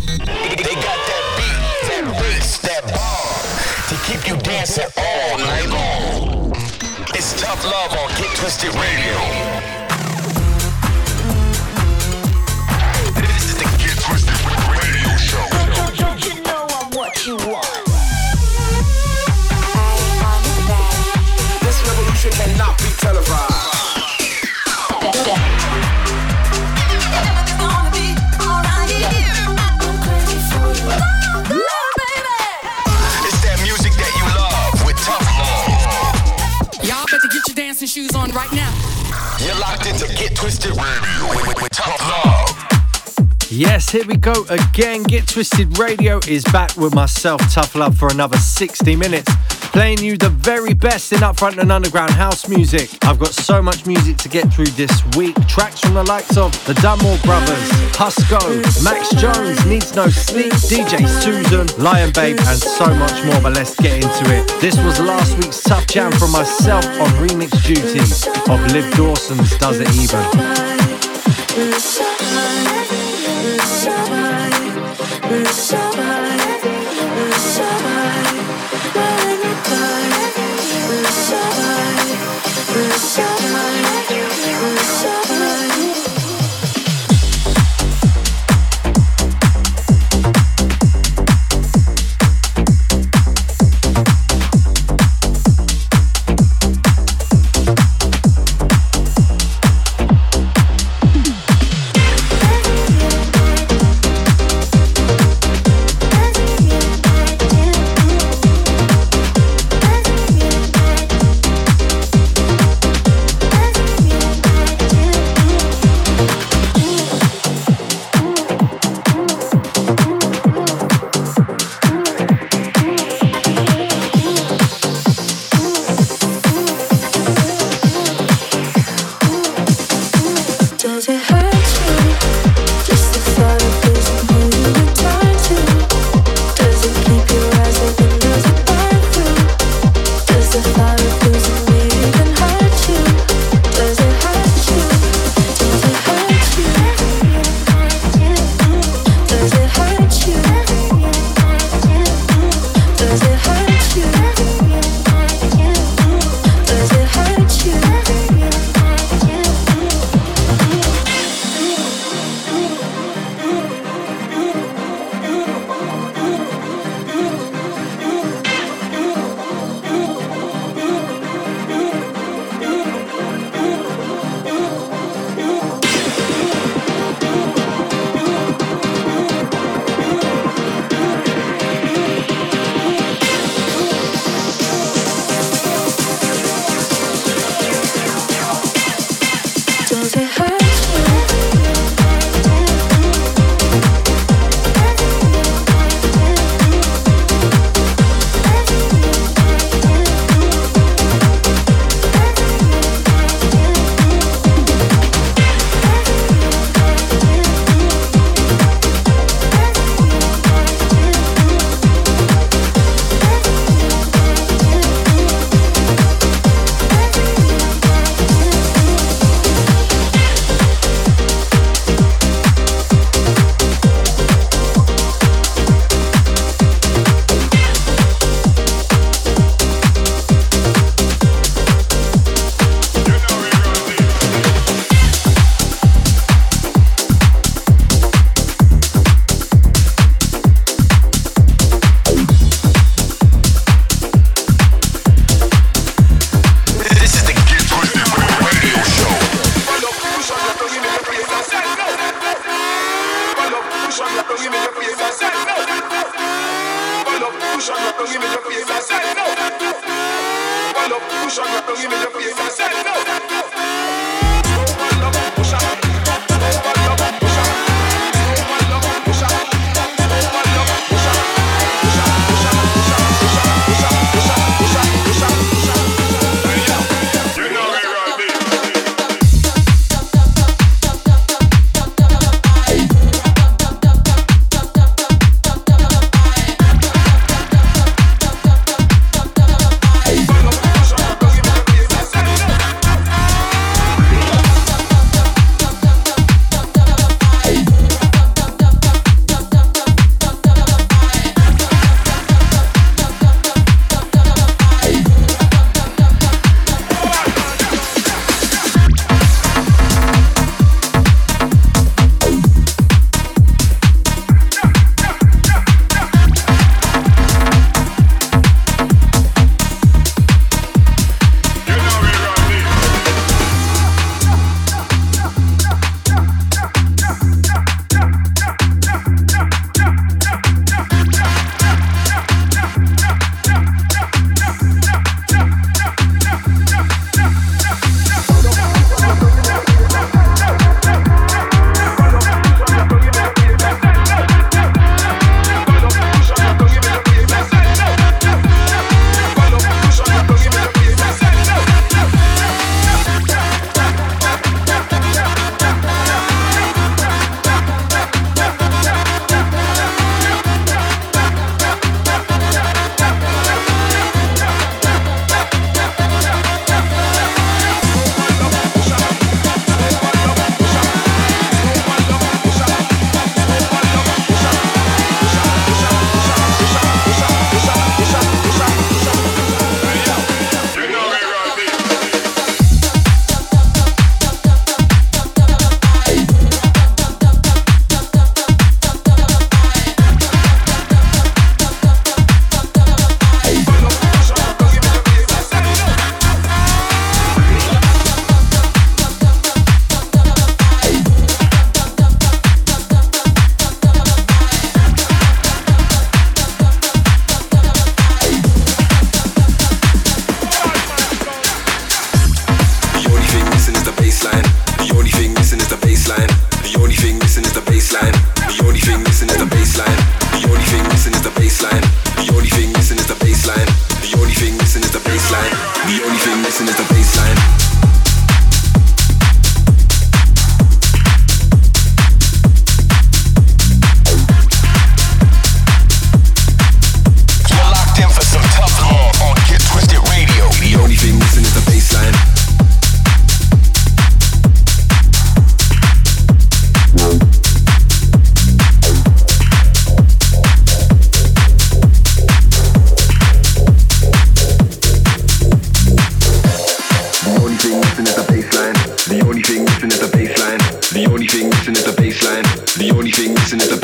They got that beat, that bass, that bar to keep you dancing all night long. It's Tough Love on Get Twisted Radio. This is the Get Twisted Radio Show. Don't you know I'm what you want? This revolution cannot be televised. Shoes on right now. You're locked into Get Twisted Radio with Tough Love. Yes, here we go again. Get Twisted Radio is back with myself, Tough Love, for another 60 minutes. Playing you the very best in upfront and underground house music. I've got so much music to get through this week. Tracks from the likes of the Dunmore Brothers, Husko, Max Jones, Needs No Sleep, DJ Susan, Lion Babe, and so much more. But let's get into it. This was last week's Tough Jam from myself on remix duty of Liv Dawson's Does It Even.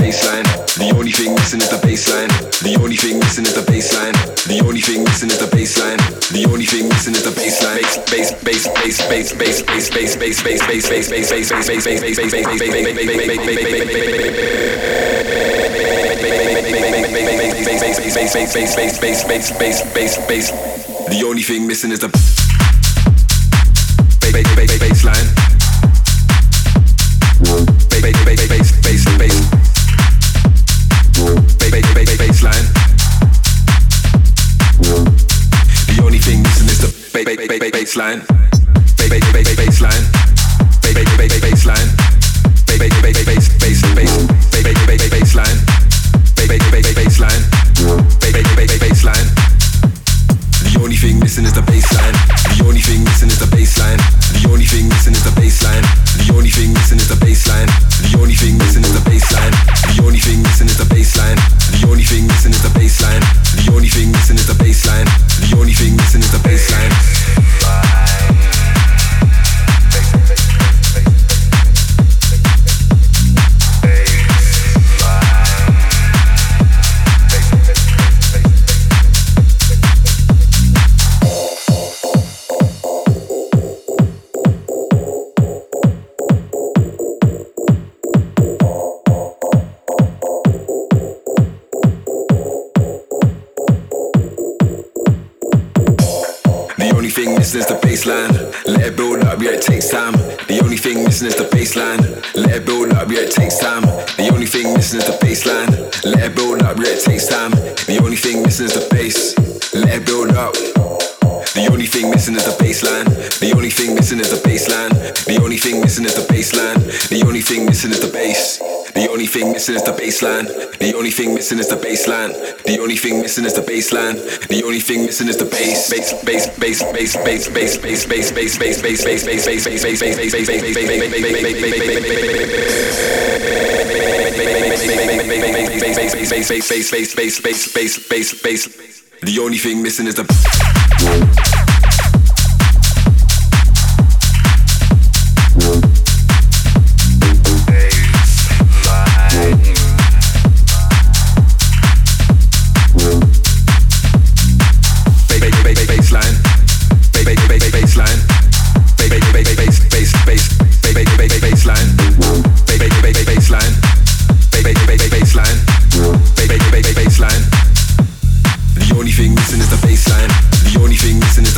bassline. The only thing missing is the bassline. The only thing missing is the bassline. The only thing missing is the bassline. The only thing missing is the bassline. Bass, bass, bass, bass, bass, bass, bass, bass, bass, bass, bass, bass, bass, bass, bass, bass, bass, bass. The only thing missing is the bassline. Bassline. The only thing missing is the bassline. Bassline. Bassline. Bassline. Bassline. The only thing missing is the bassline. The only thing missing is the bassline. The only thing missing is the bassline. The only thing missing is the bassline. The only thing missing is the bassline. The only thing missing is the bassline. The only thing missing is the bassline. The only thing missing is the bassline. The only thing missing is the bassline. Missing is the baseline. Let it build up, yeah, it takes time. The only thing missing is the baseline. Let it build up, yeah, it takes time. The only thing missing is the baseline. Let it build up, yeah, it takes time. The only thing missing is the bass. Let it build up. The only thing missing is the baseline. The only thing missing is the baseline. The only thing missing is the baseline. The only thing missing is the bass. The only thing missing is the baseline. The only thing missing is the baseline. The only thing missing is the baseline. The only thing missing is the bass. Bass, bass, bass, bass, bass, bass, bass, bass, bass, bass, bass, bass, bass, bass, bass, bass, bass, bass, bass. The only thing missing is the The only thing missing is the bassline.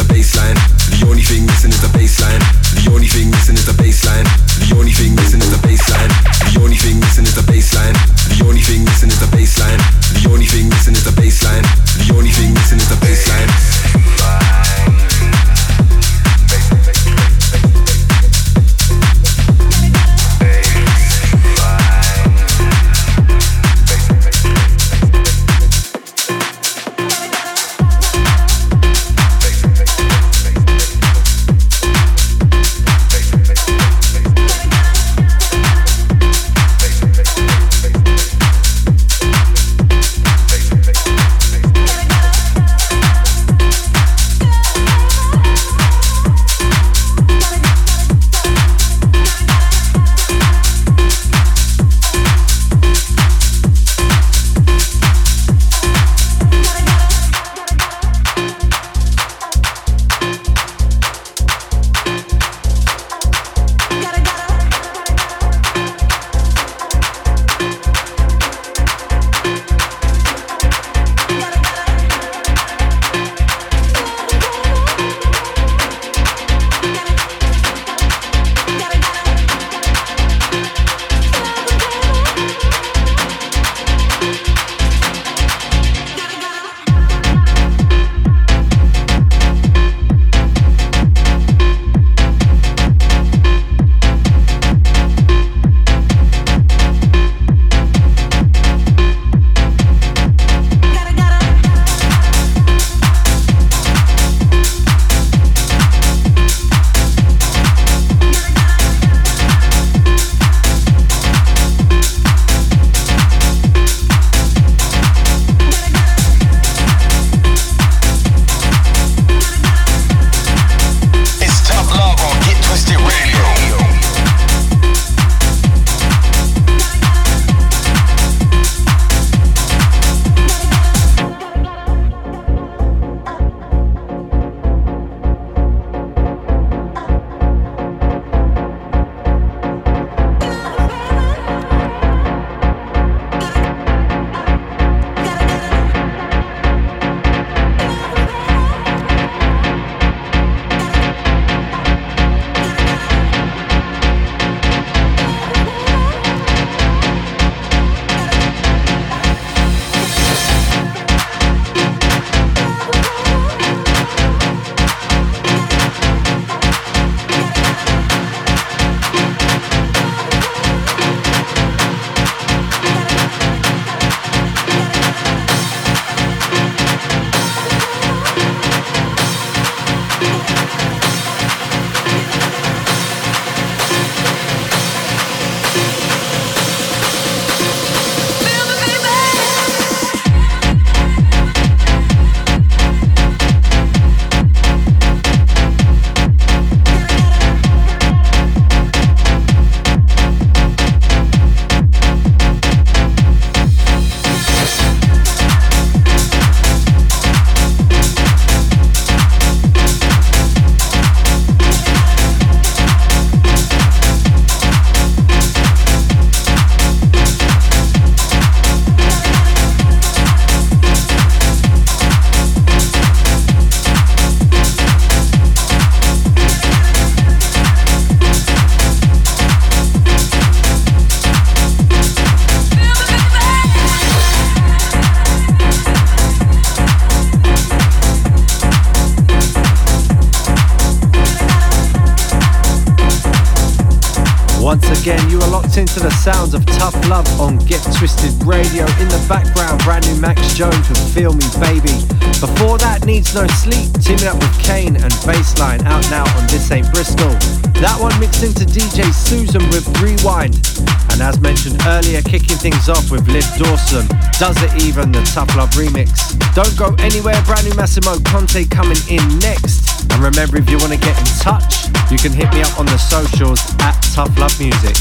locked into the sounds of Tough Love on Get Twisted Radio. In the background, brand new Max Jones with Feel Me Baby. Before that, Needs No Sleep, teaming up with Kane and Bassline, out now on This Ain't Bristol. That one mixed into DJ Susan with Rewind. And as mentioned earlier, kicking things off with Liv Dawson, Does It Even, the Tough Love remix. Don't go anywhere, brand new Massimo Conte coming in next. And remember, if you want to get in touch, you can hit me up on the socials at Tough Love Music.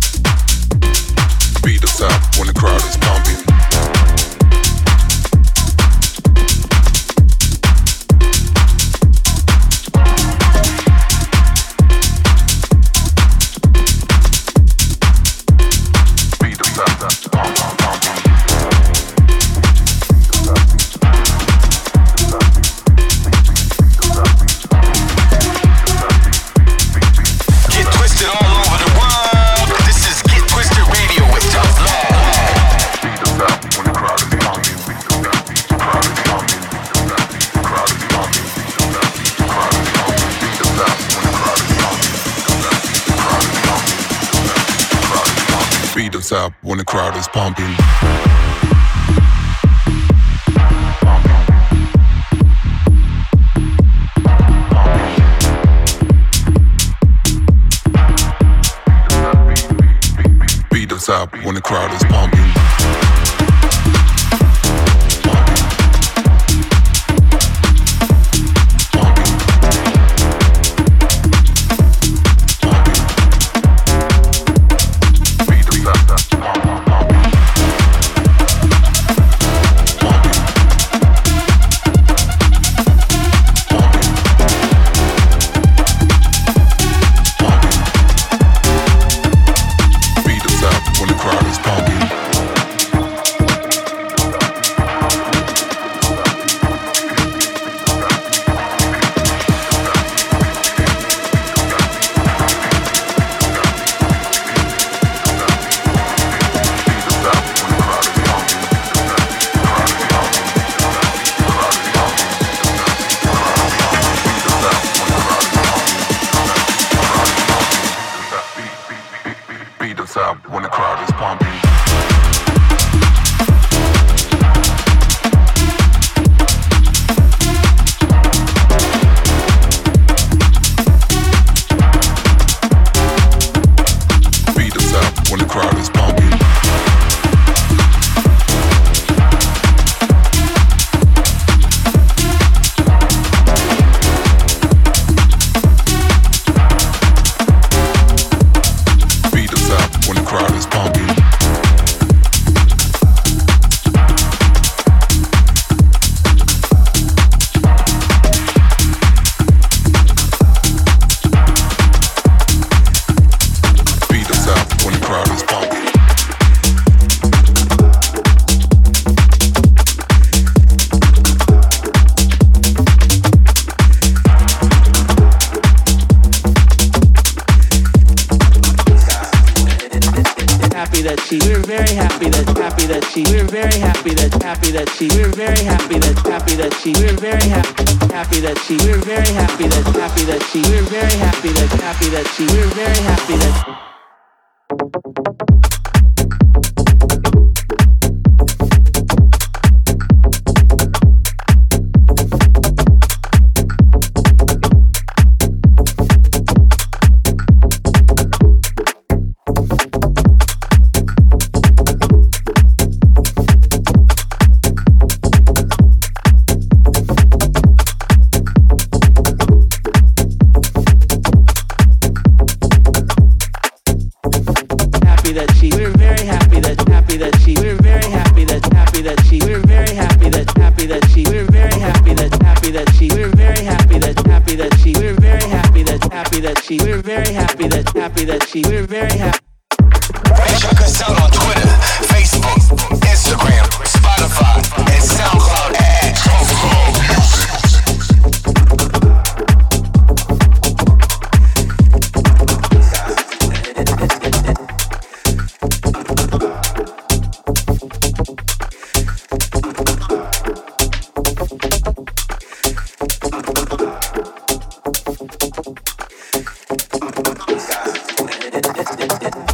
Beat us up when the crowd is pumping. Up when the crowd is pumping. Beat us up when the crowd is pumping. Check us out on Twitter, Facebook, Instagram, Spotify, and SoundCloud at Tough Love Music.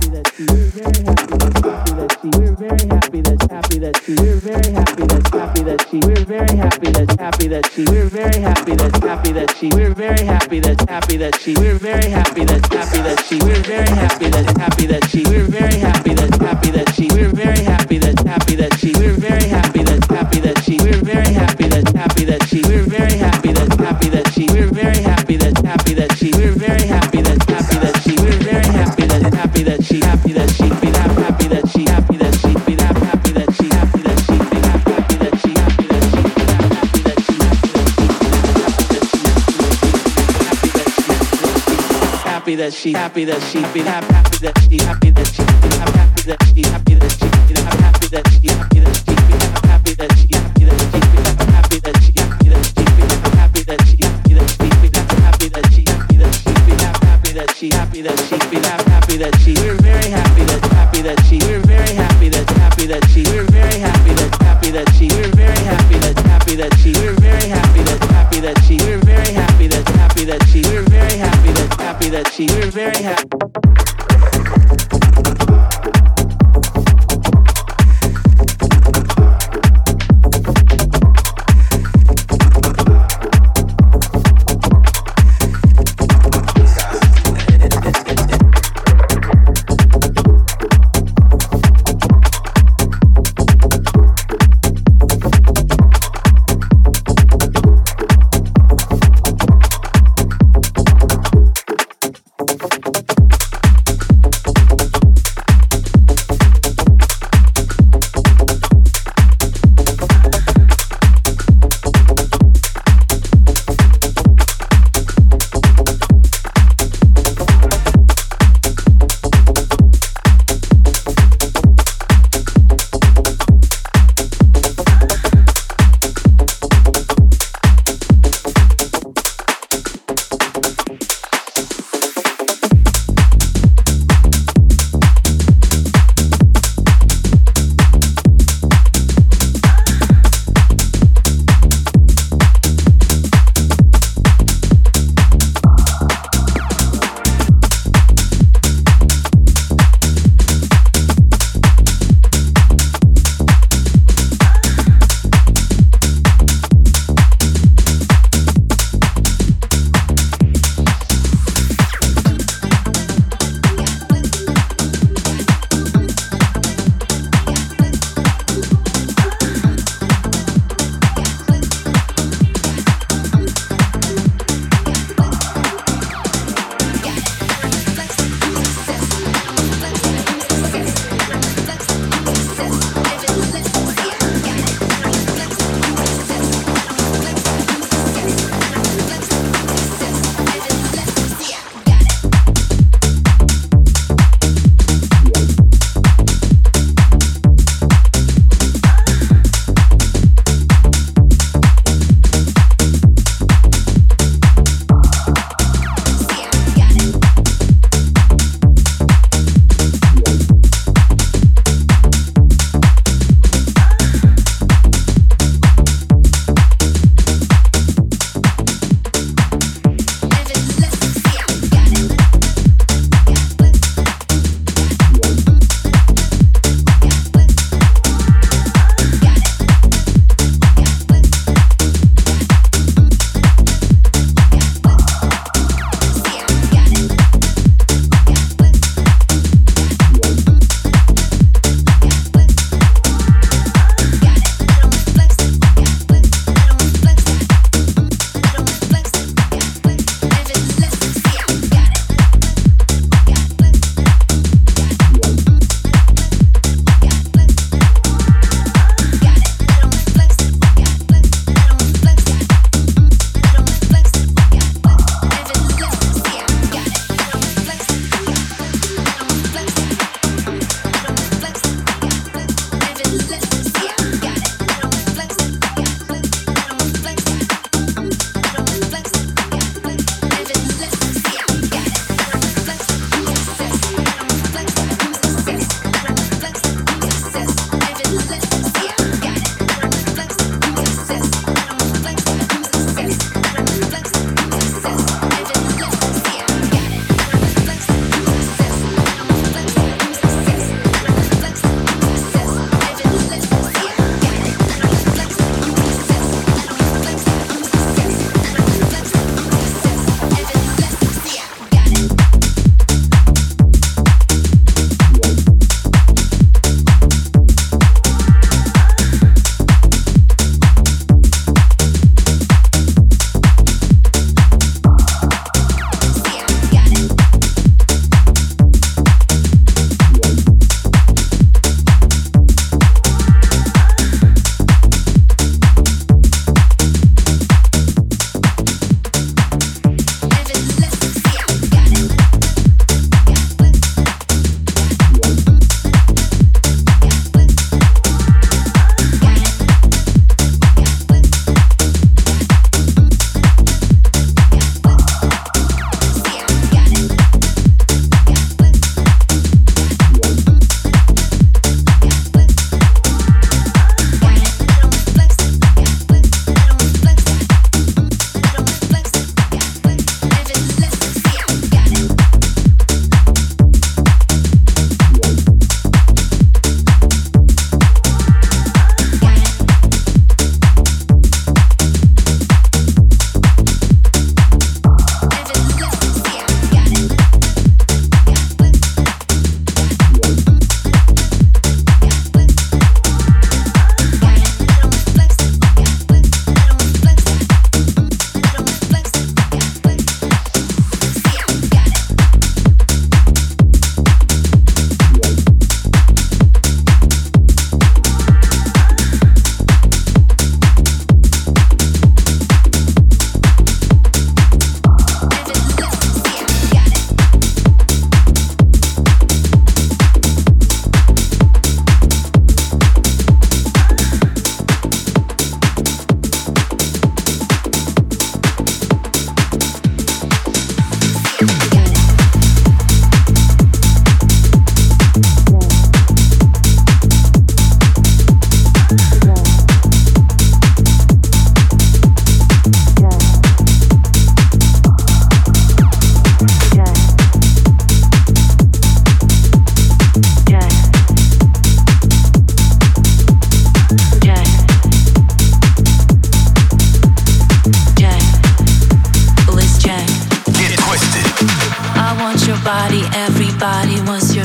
happy that she, we're very happy that's happy that she, we're very happy that's happy that she, we're very happy that's happy that she, we're very happy that's happy that she, we're very happy that's happy that she, we're very happy that's happy that she, we're very happy that's happy that she, we're very happy that's happy that she, we're very happy that's happy that she, we're very happy that's happy that she, we're very happy that's happy that she, we're very happy that's happy that she, we're very happy that's happy that she, we're very happy that's happy that she, happy that she, be happy that she, happy that she, be happy that she, happy that she, be happy that she, happy that she, be happy that she, happy that she, happy that she, be happy that she, happy that she, be happy that she, happy that she, be happy that she, happy that she, be happy that she, happy that she, be happy that she, happy that she, be happy that she, happy that she, be happy that she, happy that she, be happy that she, happy that she, be happy that she, we're very happy that's happy that she, we're very happy that's happy that she, we're very happy that's happy that she, we're very happy that's happy that she, we're very happy that's happy that she, we're very happy that's happy that she, we're very happy that's happy that she, we're very happy.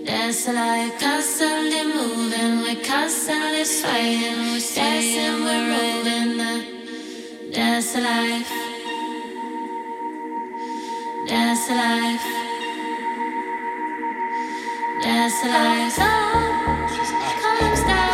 Dance like constantly moving, we're constantly fighting, we're dancing, we're roving. Dance life, dance life, dance life. Comes down.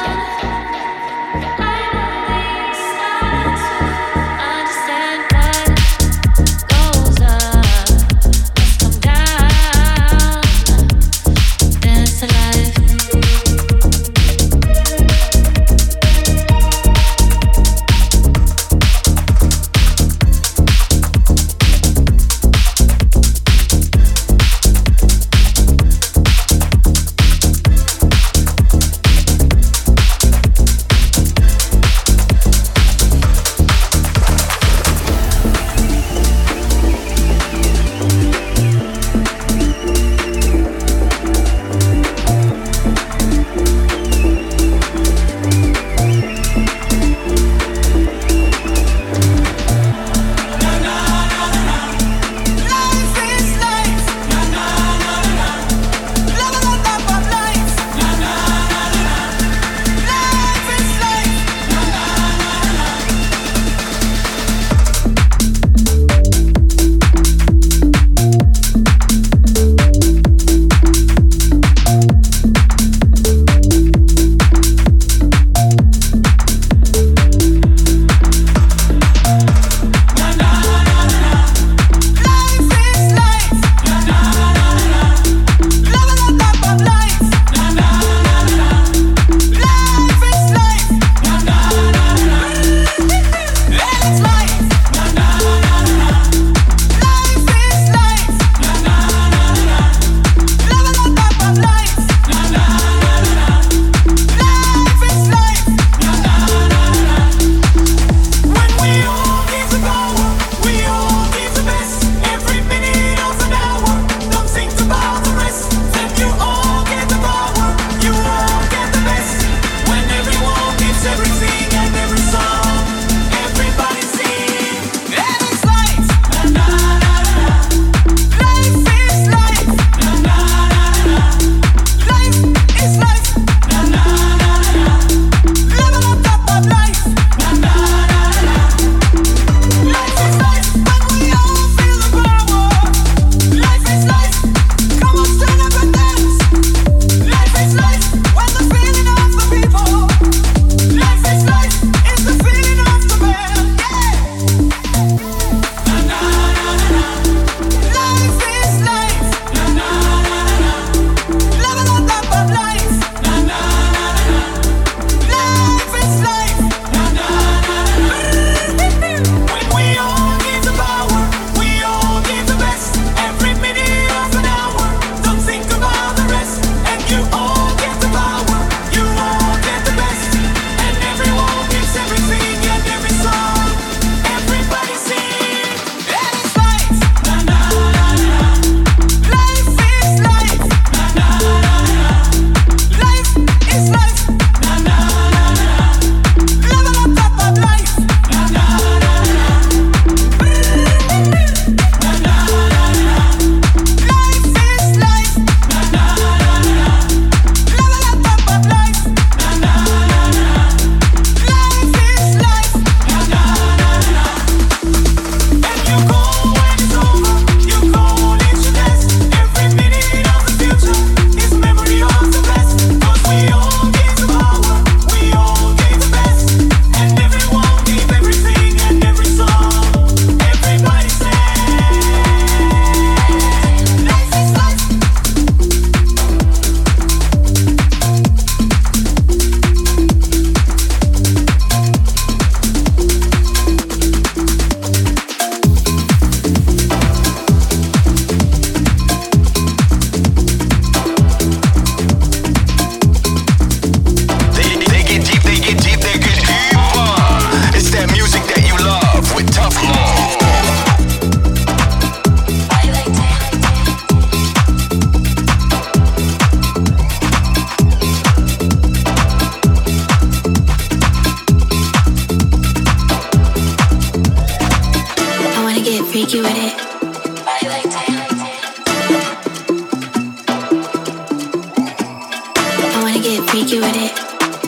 get freaky with it.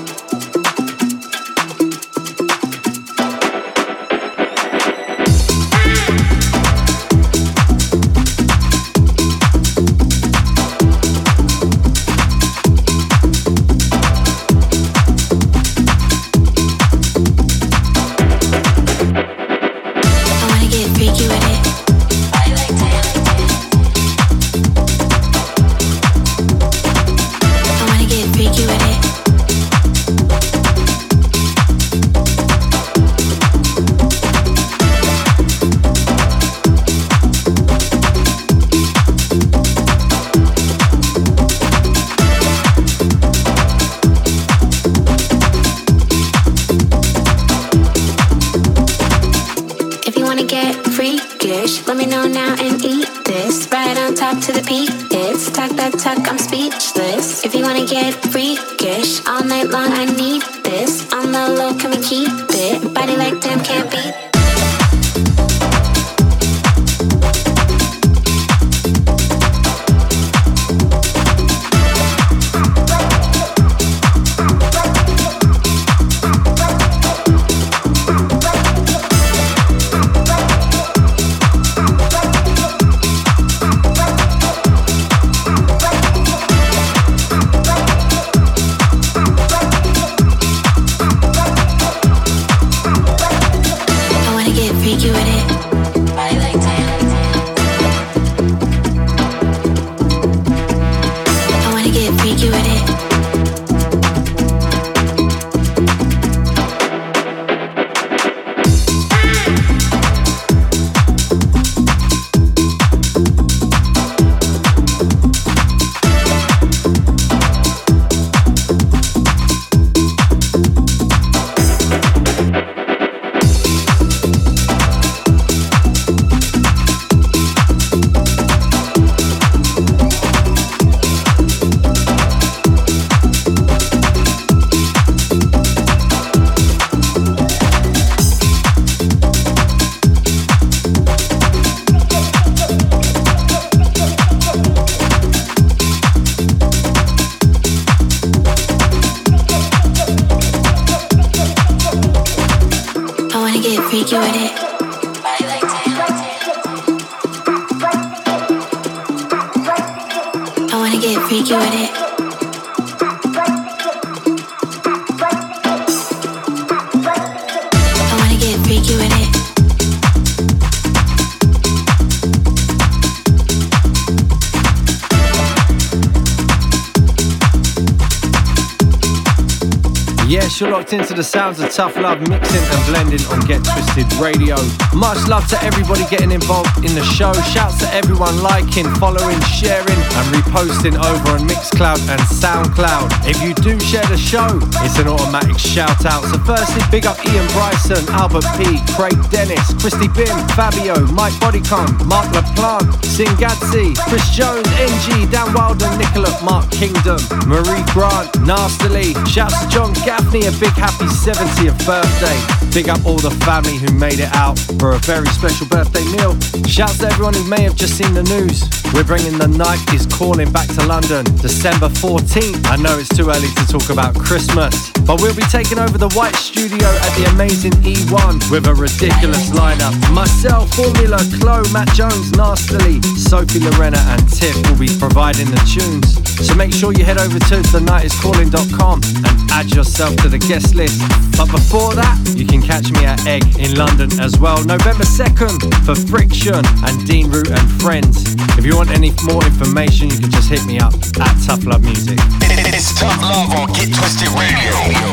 You're locked into the sounds of Tough Love, mixing and blending on Get Twisted Radio. Much love to everybody getting involved in the show. Shouts to everyone liking, following, sharing and reposting over on Mixcloud and Soundcloud. If you do share the show, it's an automatic shout out. So firstly, big up Ian Bryson, Albert P, Craig Dennis, Christy Bim, Fabio, Mike Bodycon, Mark LaPlante, Singadzi, Chris Jones, NG, Dan Wilder, Nicola, Mark Kingdom, Marie Grant, Nastily. Shouts to John Gaffney, a big happy 70th birthday. Big up all the family who made it out for a very special birthday meal. Shouts to everyone who may have just seen the news. We're bringing The Night Is Calling back to London, December 14th. I know it's too early to talk about Christmas, but we'll be taking over the White Studio at the amazing E1 with a ridiculous lineup. Myself, Formula, Chloe, Matt Jones, Nastily, Sophie Lorena and Tiff will be providing the tunes. So make sure you head over to thenightiscalling.com and add yourself to the guest list. But before that, you can catch me at Egg in London as well, November 2nd for Friction and Dean Root and Friends. If you want any more information, you can just hit me up at Tough Love Music. It's Tough Love on Get Twisted Radio.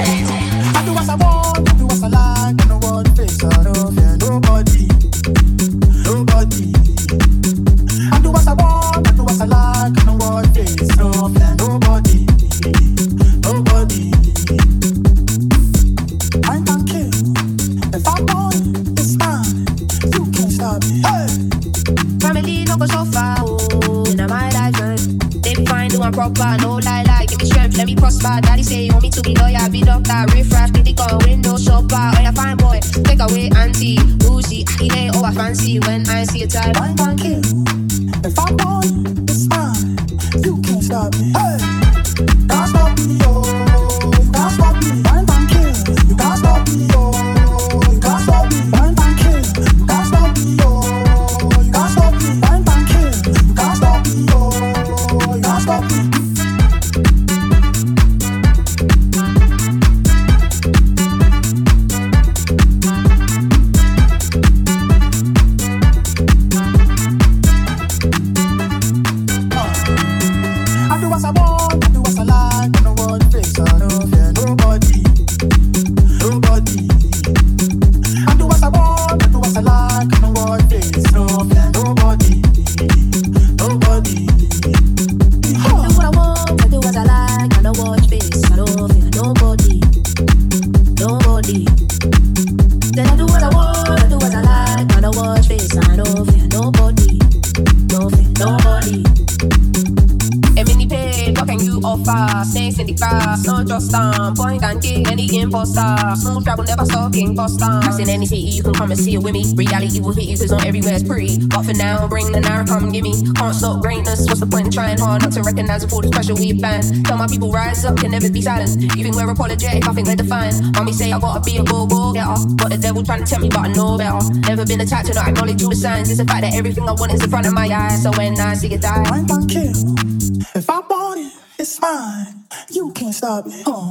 I do what I want, I do what I like, I don't want to face out of here. Nobody. I do what I want, I do what I like, I don't want to face out of here. Nobody. I don't care if I'm on this man, you can't stop me. Hey. Family no go so far, oh, in my life, they be fine, doing proper, no lie, give me strength, let me prosper. Daddy say you want me to be lawyer, be doctor, refresh, baby go window shopper. Oh yeah, fine boy, take away auntie, Uzi, Akine, oh I fancy when I see a type. I don't care if I'm on this man, you can't stop me. Hey, can't stop me, oh. fast, snakes in the grass, no just point and kill any imposter. Smooth travel, never stalking poster. Pass in any city, you can come and see it with me. Reality will hit you, cause not everywhere's pretty. But for now, bring the narrow, come gimme. Can't stop greatness, what's the point in trying hard not to recognize all the pressure we've banned? Tell my people rise up, can never be silenced. You think we're apologetic, I think we're defiant. Mommy say I gotta be a go-getter, but the devil trying to tempt me, but I know better. Never been the type to not acknowledge all the signs. It's the fact that everything I want is in front of my eyes. So when I see it die, I'm gonna kill. If I bought it, it's mine. You can't stop it. Oh.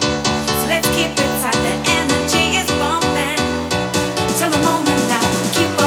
Keep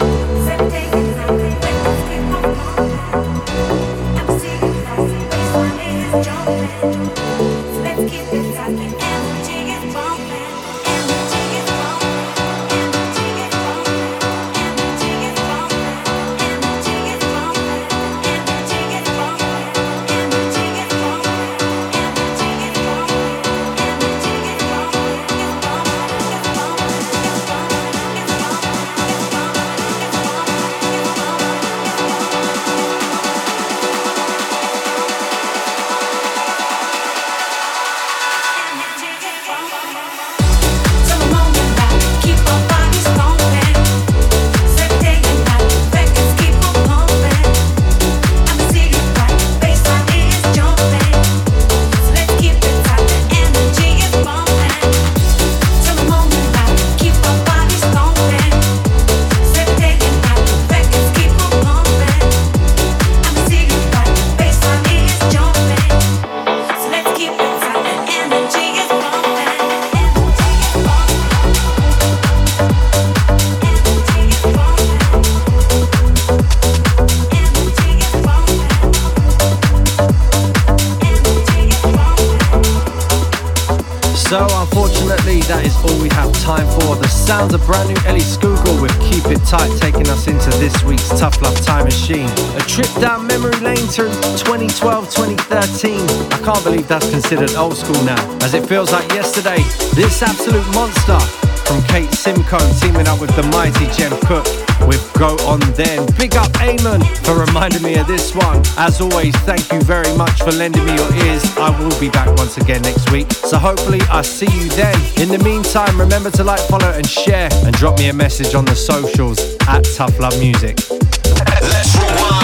That is all we have time for. The sounds of brand new Ellie Skugel with Keep It Tight taking us into this week's Tough Love Time Machine. A trip down memory lane to 2012, 2013. I can't believe that's considered old school now, as it feels like yesterday. This absolute monster from Kate Simcoe teaming up with the mighty Jem Cook with Go On Then. Big up Eamon for reminding me of this one. As always, thank you very much for lending me your ears. I will be back once again next week, so hopefully I'll see you then. In the meantime, remember to like, follow and share, and drop me a message on the socials at Tough Love Music. Let's rewind.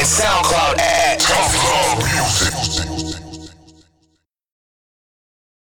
sound